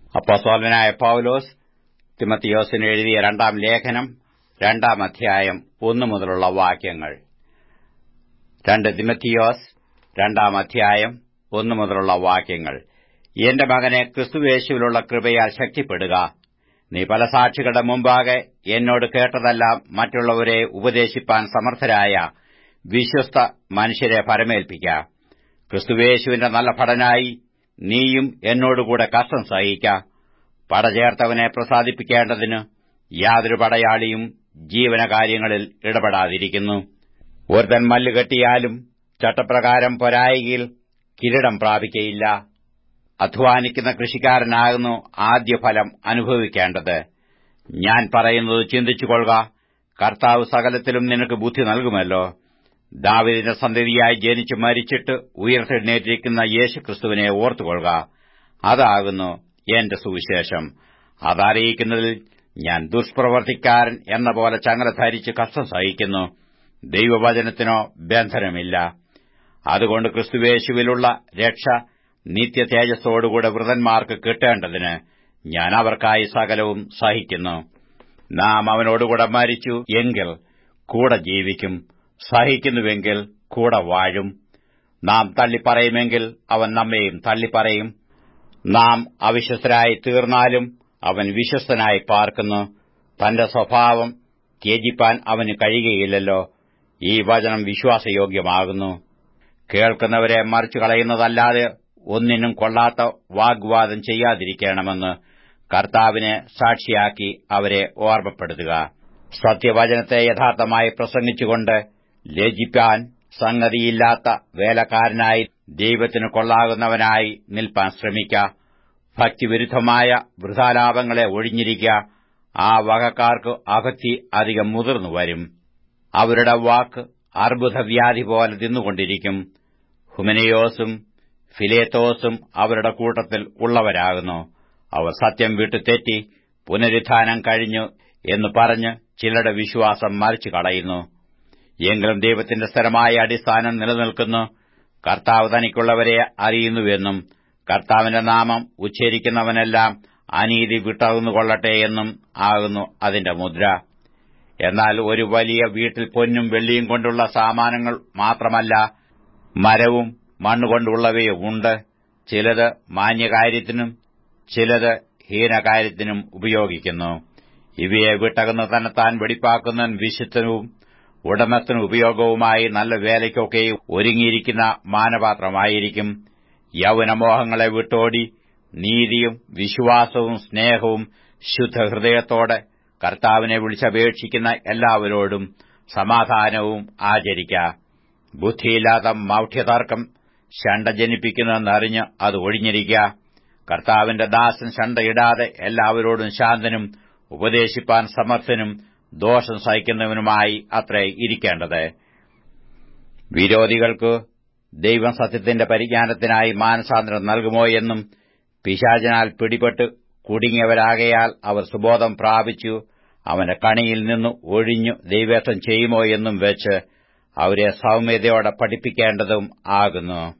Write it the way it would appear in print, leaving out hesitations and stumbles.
അപ്പോസ്തലനായ പൗലോസ് തിമത്തിയോസിന് എഴുതിയ രണ്ടാം ലേഖനം 2-ാം അധ്യായം 1 മുതലുള്ള വാക്യങ്ങൾ. 2 തിമത്തിയോസ് 2-ാം അധ്യായം 1 മുതലുള്ള വാക്യങ്ങൾ. എന്റെ മകനെ, ക്രിസ്തുയേശുവിലുള്ള കൃപയാൽ ശക്തിപ്പെടുക. നീ പല സാക്ഷികളുടെ മുമ്പാകെ എന്നോട് കേട്ടതെല്ലാം മറ്റുള്ളവരെ ഉപദേശിപ്പാൻ സമർത്ഥരായ വിശ്വസ്ത മനുഷ്യരെ പരമേൽപ്പിക്ക. ക്രിസ്തുയേശുവിന്റെ നല്ല ഭടനായി നീയും എന്നോടുകൂടെ കഷ്ടം സഹിക്ക. പടചേർത്തവനെ പ്രസാദിപ്പിക്കേണ്ടതിന് യാതൊരു പടയാളിയും ജീവനകാര്യങ്ങളിൽ ഇടപെടാതിരിക്കുന്നു. ഒരുത്തൻ മല്ല് കെട്ടിയാലും ചട്ടപ്രകാരം പൊരായികയിൽ കിരീടം പ്രാപിക്കയില്ല. അധ്വാനിക്കുന്ന കൃഷിക്കാരനാകുന്നു ആദ്യഫലം അനുഭവിക്കേണ്ടത്. ഞാൻ പറയുന്നത് ചിന്തിച്ചുകൊള്ളുക. കർത്താവ് സകലത്തിലും നിനക്ക് ബുദ്ധി നൽകുമല്ലോ. ദാവീദിന്റെ സന്തതിയായി ജനിച്ചു മരിച്ചിട്ട് ഉയർത്തെഴുന്നേറ്റിരിക്കുന്ന യേശുക്രിസ്തുവിനെ ഓർത്തുകൊള്ളുക. അതാകുന്നു എന്റെ സുവിശേഷം. അതറിയിക്കുന്നതിൽ ഞാൻ ദുഷ്പ്രവർത്തിക്കാരൻ എന്ന പോലെ ചങ്ങല ധരിച്ച് കഷ്ടം സഹിക്കുന്നു. ദൈവവചനത്തിനോ ബന്ധനമില്ല. അതുകൊണ്ട് ക്രിസ്തുയേശുവിലുള്ള രക്ഷ നിത്യ തേജസ്സോടുകൂടെ വൃതന്മാർക്ക് കിട്ടേണ്ടതിന് ഞാൻ അവർക്കായി സകലവും സഹിക്കുന്നു. നാം അവനോടുകൂടെ മരിച്ചു എങ്കിൽ കൂടെ ജീവിക്കും, സഹിക്കുന്നുവെങ്കിൽ കൂടെ വാഴും. നാം തള്ളിപ്പറയുമെങ്കിൽ അവൻ നമ്മെയും തള്ളിപ്പറയും. നാം അവിശ്വസ്തരായി തീർന്നാലും അവൻ വിശ്വസ്തനായി പാർക്കുന്നു. തന്റെ സ്വഭാവം ത്യജിപ്പാൻ അവന് കഴിയുകയില്ലല്ലോ. ഈ വചനം വിശ്വാസയോഗ്യമാകുന്നു. കേൾക്കുന്നവരെ മറിച്ചു കളയുന്നതല്ലാതെ ഒന്നിനും കൊള്ളാത്ത വാഗ്വാദം ചെയ്യാതിരിക്കണമെന്ന് കർത്താവിനെ സാക്ഷിയാക്കി അവരെ ഓർമ്മപ്പെടുത്തുക. സത്യവചനത്തെ യഥാർത്ഥമായി പ്രസംഗിച്ചുകൊണ്ട് ലജ്ജിപ്പാൻ സംഗതിയില്ലാത്ത വേലക്കാരനായി ദൈവത്തിന് കൊള്ളാകുന്നവനായി നിൽപ്പാൻ ശ്രമിക്ക. ഭക്തിവിരുദ്ധമായ വൃഥാലാപങ്ങളെ ഒഴിഞ്ഞിരിക്ക. ആ വകക്കാർക്ക് അഭക്തി അധികം മുതിർന്നു വരും. അവരുടെ വാക്ക് അർബുദവ്യാധി പോലെ തിന്നുകൊണ്ടിരിക്കും. ഹുമനയോസും ഫിലേത്തോസും അവരുടെ കൂട്ടത്തിൽ ഉള്ളവരാകുന്നു. അവർ സത്യം വിട്ടു തെറ്റി പുനരുത്ഥാനം കഴിഞ്ഞു എന്ന് പറഞ്ഞ് ചിലരുടെ വിശ്വാസം മറിച്ചു കളയുന്നു. എങ്കിലും ദൈവത്തിന്റെ സ്ഥിരമായ അടിസ്ഥാനം നിലനിൽക്കുന്നു. കർത്താവ് തനിക്കുള്ളവരെ അറിയുന്നുവെന്നും കർത്താവിന്റെ നാമം ഉച്ചരിക്കുന്നവനെല്ലാം അനീതി വിട്ടകുന്നുകൊള്ളട്ടെ എന്നും ആകുന്നു അതിന്റെ മുദ്ര. എന്നാൽ ഒരു വലിയ വീട്ടിൽ പൊന്നും വെള്ളിയും കൊണ്ടുള്ള സാമാനങ്ങൾ മാത്രമല്ല, മരവും മണ്ണുകൊണ്ടുള്ളവയും ഉണ്ട്. ചിലത് മാന്യകാര്യത്തിനും ചിലത് ഹീനകാര്യത്തിനും ഉപയോഗിക്കുന്നു. ഇവയെ വിട്ടകന്ന് തന്നെത്താൻ വെടിപ്പാക്കുന്നവൻ വിശുദ്ധനും ഉടമസ്ഥന് ഉപയോഗവുമായി നല്ല വേലയ്ക്കൊക്കെ ഒരുങ്ങിയിരിക്കുന്ന മാനപാത്രമായിരിക്കും. യൗവനമോഹങ്ങളെ വിട്ടോടി നീതിയും വിശ്വാസവും സ്നേഹവും ശുദ്ധഹൃദയത്തോടെ കർത്താവിനെ വിളിച്ചപേക്ഷിക്കുന്ന എല്ലാവരോടും സമാധാനവും ആചരിക്ക. ബുദ്ധിയില്ലാത്ത മൗഢ്യതർക്കം ശണ്ട ജനിപ്പിക്കുന്നതെന്നറിഞ്ഞ് അത് ഒഴിഞ്ഞിരിക്ക. കർത്താവിന്റെ ദാസൻ ശണ്ടയിടാതെ എല്ലാവരോടും ശാന്തനും ഉപദേശിപ്പാൻ സമർത്ഥനും ദോഷം സഹിക്കുന്നവനുമായി അത്രേ ഇരിക്കേണ്ടത്. വിരോധികൾക്ക് ദൈവം സത്യത്തിന്റെ പരിജ്ഞാനത്തിനായി മാനസാന്തരം നൽകുമോ എന്നും പിശാചിനാൽ പിടിപെട്ട് കുടുങ്ങിയവരാകയാൽ അവർ സുബോധം പ്രാപിച്ചു അവന്റെ കണിയിൽ നിന്ന് ഒഴിഞ്ഞു ദൈവേഷ്ടം ചെയ്യുമോ എന്നും വെച്ച് അവരെ സൗമ്യതയോടെ പഠിപ്പിക്കേണ്ടതും ആകുന്നു.